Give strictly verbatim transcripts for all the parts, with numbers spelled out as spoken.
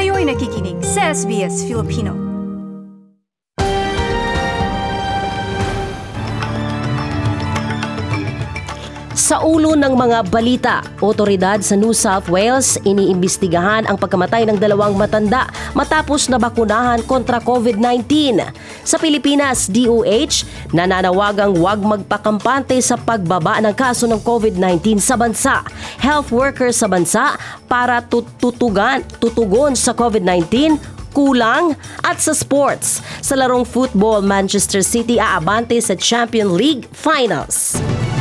Kayo'y nakikinig sa S B S Filipino. Sa ulo ng mga balita, otoridad sa New South Wales iniimbestigahan ang pagkamatay ng dalawang matanda matapos na bakunahan kontra COVID nineteen. Sa Pilipinas, D O H nananawagang huwag magpakampante sa pagbaba ng kaso ng COVID nineteen sa bansa. Health workers sa bansa para tututugan, tutugon sa COVID nineteen kulang. At sa sports, sa larong football, Manchester City aabante sa Champions League Finals.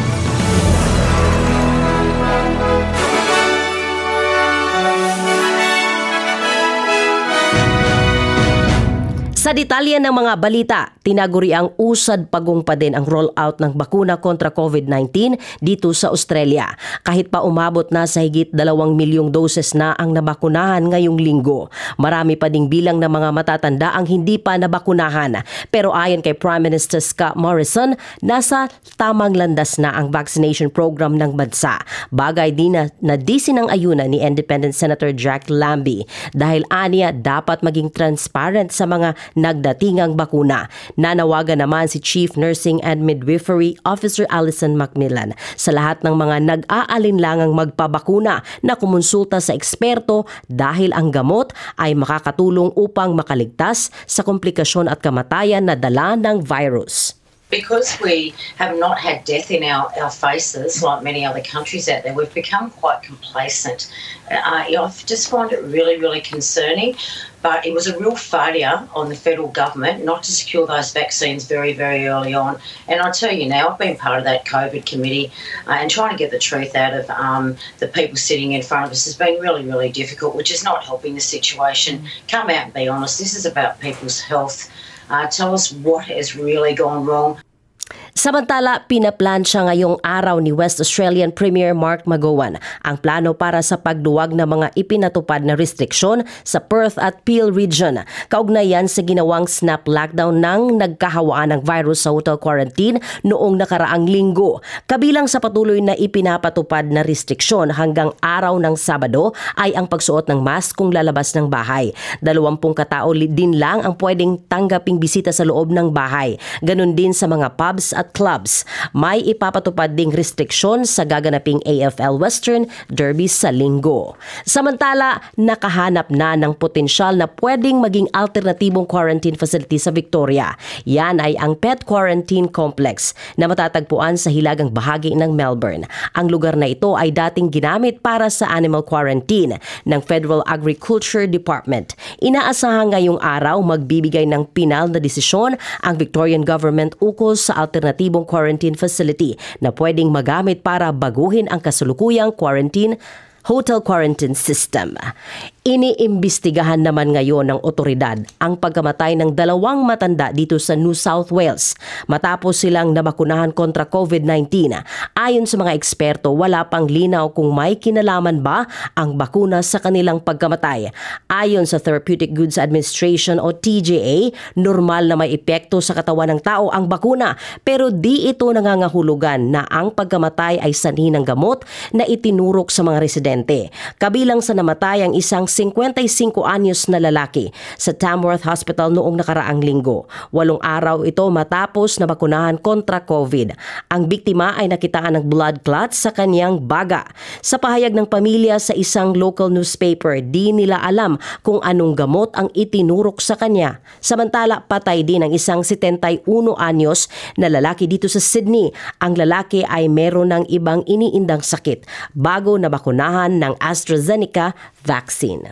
Sa detalye ng mga balita, tinaguri ang usad pagungpa din ang rollout ng bakuna kontra COVID nineteen dito sa Australia. Kahit pa umabot na sa higit dalawang milyong doses na ang nabakunahan ngayong linggo. Marami pa ding bilang ng mga matatanda ang hindi pa nabakunahan. Pero ayon kay Prime Minister Scott Morrison, nasa tamang landas na ang vaccination program ng bansa. Bagay din na, na di sinang-ayunan ni Independent Senator Jack Lambie dahil aniya dapat maging transparent sa mga nagdatingang bakuna. Nanawagan naman si Chief Nursing and Midwifery Officer Alison Macmillan sa lahat ng mga nag-aalinlangang magpabakuna na kumonsulta sa eksperto dahil ang gamot ay makakatulong upang makaligtas sa komplikasyon at kamatayan na dala ng virus. Because we have not had death in our, our faces like many other countries out there, we've become quite complacent. Uh, I just find it really, really concerning. But it was a real failure on the federal government not to secure those vaccines very, very early on. And I tell you now, I've been part of that COVID committee uh, and trying to get the truth out of um, the people sitting in front of us has been really, really difficult, which is not helping the situation. Come out and be honest. This is about people's health. Uh, tell us what has really gone wrong. Samantala, pinaplansya ngayong araw ni West Australian Premier Mark McGowan ang plano para sa pagduwag ng mga ipinatupad na restriksyon sa Perth at Peel Region. Kaugnayan sa ginawang snap lockdown ng nagkahawaan ng virus sa hotel quarantine noong nakaraang linggo. Kabilang sa patuloy na ipinapatupad na restriksyon hanggang araw ng Sabado ay ang pagsuot ng mask kung lalabas ng bahay. Dalawampung katao din lang ang pwedeng tanggaping bisita sa loob ng bahay. Ganon din sa mga pubs at clubs. May ipapatupad ding restriksyon sa gaganaping A F L Western Derby sa linggo. Samantala, nakahanap na ng potensyal na pwedeng maging alternatibong quarantine facility sa Victoria. Yan ay ang Pet Quarantine Complex na matatagpuan sa hilagang bahagi ng Melbourne. Ang lugar na ito ay dating ginamit para sa animal quarantine ng Federal Agriculture Department. Inaasahan ngayong araw magbibigay ng pinal na desisyon ang Victorian government ukol sa alternatibong quarantine facility na pwedeng magamit para baguhin ang kasalukuyang quarantine hotel quarantine system. Iniimbestigahan naman ngayon ng otoridad ang pagkamatay ng dalawang matanda dito sa New South Wales matapos silang nabakunahan kontra COVID nineteen. Ayon sa mga eksperto, wala pang linaw kung may kinalaman ba ang bakuna sa kanilang pagkamatay. Ayon sa Therapeutic Goods Administration o T G A, normal na may epekto sa katawan ng tao ang bakuna pero di ito nangangahulugan na ang pagkamatay ay sanhi ng gamot na itinurok sa mga residente. Kabilang sa namatay ang isang fifty-five anyos na lalaki sa Tamworth Hospital noong nakaraang linggo. Walong araw ito matapos na bakunahan kontra COVID. Ang biktima ay nakitaan ng blood clot sa kanyang baga. Sa pahayag ng pamilya sa isang local newspaper, di nila alam kung anong gamot ang itinurok sa kanya. Samantala, patay din ang isang seventy-one anyos na lalaki dito sa Sydney. Ang lalaki ay meron ng ibang iniindang sakit bago nabakunahan ng AstraZeneca vaccine.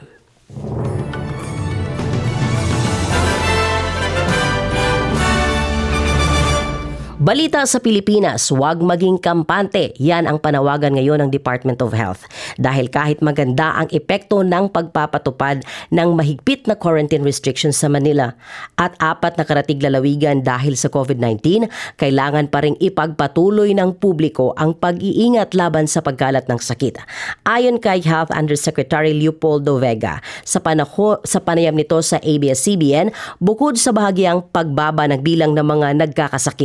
Balita sa Pilipinas, huwag maging kampante. Yan ang panawagan ngayon ng Department of Health. Dahil kahit maganda ang epekto ng pagpapatupad ng mahigpit na quarantine restrictions sa Manila at apat na karatig lalawigan dahil sa COVID nineteen, kailangan pa ring ipagpatuloy ng publiko ang pag-iingat laban sa pagkalat ng sakit. Ayon kay Health Undersecretary Leopoldo Vega, sa, panaho, sa panayam nito sa A B S C B N, bukod sa bahagyang pagbaba ng bilang ng mga nagkakasakit,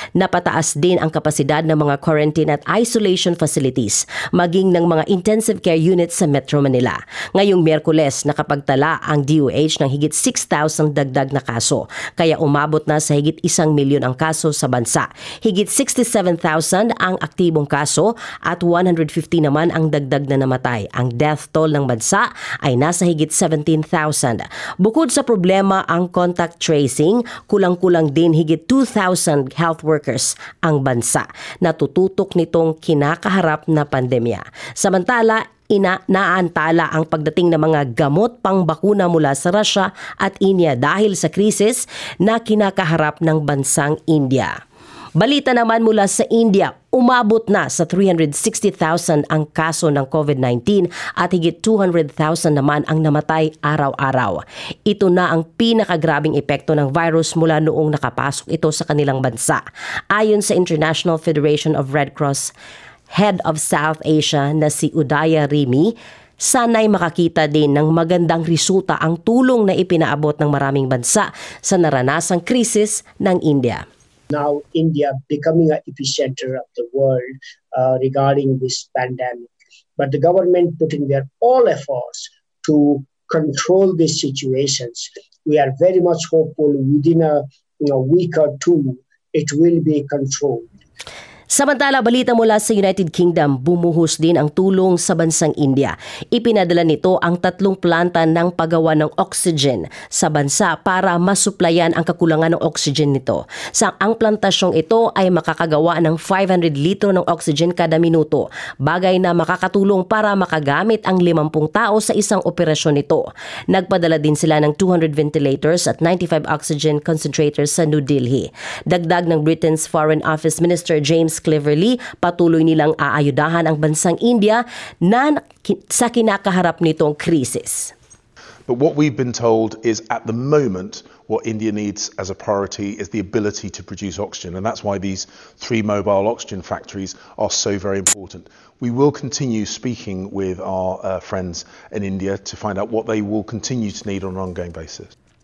Napataas din ang kapasidad ng mga quarantine at isolation facilities, maging ng mga intensive care units sa Metro Manila. Ngayong Miyerkules, nakapagtala ang D O H ng higit six thousand dagdag na kaso, kaya umabot na sa higit isang milyon ang kaso sa bansa. Higit sixty-seven thousand ang aktibong kaso at one hundred fifty naman ang dagdag na namatay. Ang death toll ng bansa ay nasa higit seventeen thousand. Bukod sa problema ang contact tracing, kulang-kulang din higit two thousand health workers ang bansa na tututok nitong kinakaharap na pandemya. Samantala, ina naantala ang pagdating ng mga gamot pang bakuna mula sa Russia at India dahil sa krisis na kinakaharap ng bansang India. Balita naman mula sa India, umabot na sa three hundred sixty thousand ang kaso ng COVID nineteen at higit two hundred thousand naman ang namatay araw-araw. Ito na ang pinakagrabing epekto ng virus mula noong nakapasok ito sa kanilang bansa. Ayon sa International Federation of Red Cross Head of South Asia na si Udaya Rimi, sana'y makakita din ng magandang resulta ang tulong na ipinaabot ng maraming bansa sa naranasang krisis ng India. Now India becoming an epicenter of the world uh, regarding this pandemic. But the government putting their all efforts to control these situations. We are very much hopeful within a you know, week or two, it will be controlled. Samantala, balita mula sa United Kingdom, bumuhos din ang tulong sa bansang India. Ipinadala nito ang tatlong planta ng paggawa ng oxygen sa bansa para masuplayan ang kakulangan ng oxygen nito. Sa ang plantasyong ito ay makakagawa ng five hundred litro ng oxygen kada minuto, bagay na makakatulong para makagamit ang limampung tao sa isang operasyon nito. Nagpadala din sila ng two hundred ventilators at ninety-five oxygen concentrators sa New Delhi. Dagdag ng Britain's Foreign Office Minister James Cleverly, patuloy nilang aayudahan ang bansang India na sa kinakaharap nitong krisis. But what we've been told is at the moment what India needs as a priority is the ability to produce oxygen, and that's why these three mobile oxygen factories are so very important. We will continue speaking with our uh, friends in India to find out what they will continue to need on an ongoing basis.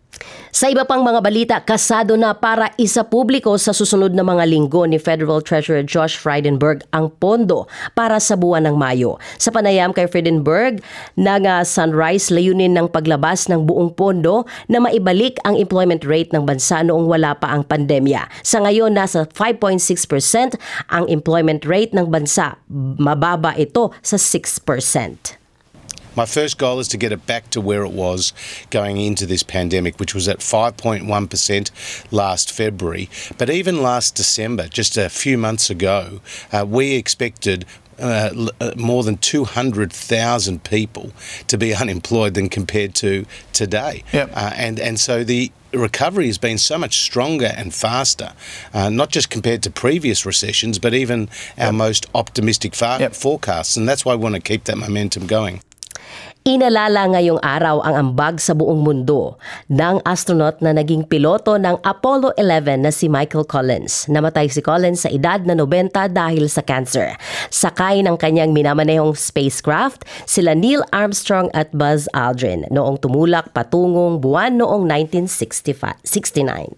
Sa iba pang mga balita, kasado na para isa publiko sa susunod na mga linggo ni Federal Treasurer Josh Frydenberg ang pondo para sa buwan ng Mayo. Sa panayam kay Frydenberg, ng uh, Sunrise, layunin ng paglabas ng buong pondo na maibalik ang employment rate ng bansa noong wala pa ang pandemya. Sa ngayon, nasa five point six percent ang employment rate ng bansa. Mababa ito sa six percent. My first goal is to get it back to where it was going into this pandemic, which was at five point one percent last February. But even last December, just a few months ago, uh, we expected uh, more than two hundred thousand people to be unemployed than compared to today. Yep. Uh, and, and so the recovery has been so much stronger and faster, uh, not just compared to previous recessions, but even our yep. most optimistic far- yep. forecasts. And that's why we want to keep that momentum going. Inalala ngayong araw ang ambag sa buong mundo ng astronaut na naging piloto ng Apollo eleven na si Michael Collins. Namatay si Collins sa edad na ninety dahil sa cancer. Sakay ng kanyang minamanehong spacecraft, sila Neil Armstrong at Buzz Aldrin noong tumulak patungong buwan noong nineteen sixty-nine.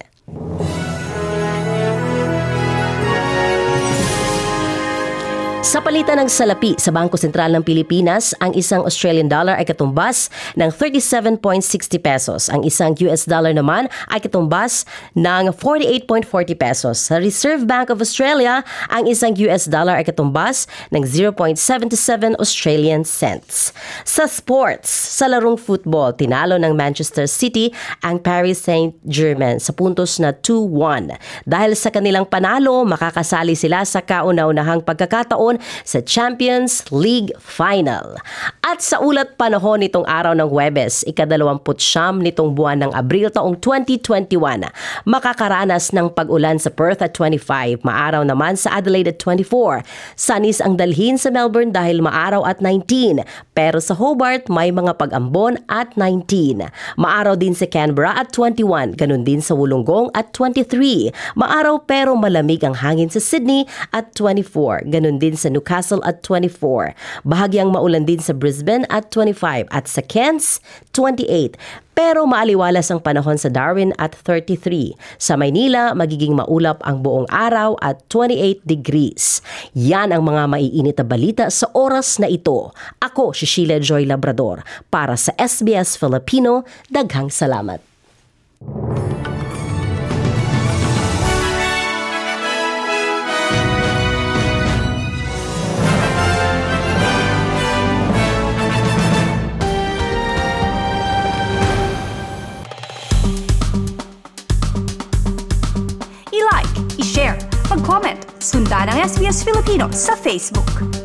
Sa palitan ng salapi sa Bangko Sentral ng Pilipinas, ang isang Australian dollar ay katumbas ng thirty-seven point six zero pesos. Ang isang U S dollar naman ay katumbas ng forty-eight point four zero pesos. Sa Reserve Bank of Australia, ang isang U S dollar ay katumbas ng zero point seven seven Australian cents. Sa sports, sa larong football, tinalo ng Manchester City ang Paris Saint-Germain sa puntos na two one. Dahil sa kanilang panalo, makakasali sila sa kauna-unahang pagkakataon sa Champions League Final. At sa ulat panahon nitong araw ng Huwebes, ikadalawamput siyam nitong buwan ng Abril taong twenty twenty-one, makakaranas ng pag-ulan sa Perth at twenty-five, maaraw naman sa Adelaide at twenty-four. Sanis ang dalhin sa Melbourne dahil maaraw at nineteen, pero sa Hobart may mga pag-ambon at nineteen. Maaraw din sa Canberra at twenty-one, ganun din sa Wollongong at twenty-three. Maaraw pero malamig ang hangin sa Sydney at twenty-four, ganun din sa sa Newcastle at twenty-four. Bahagyang maulan din sa Brisbane at twenty-five at sa Cairns, twenty-eight. Pero maaliwalas ang panahon sa Darwin at thirty-three. Sa Maynila, magiging maulap ang buong araw at twenty-eight degrees. Yan ang mga maiinit na balita sa oras na ito. Ako si Sheila Joy Labrador para sa S B S Filipino. Daghang salamat. I-like, i-share, mag-comment, sundan ang S B S Filipino sa Facebook.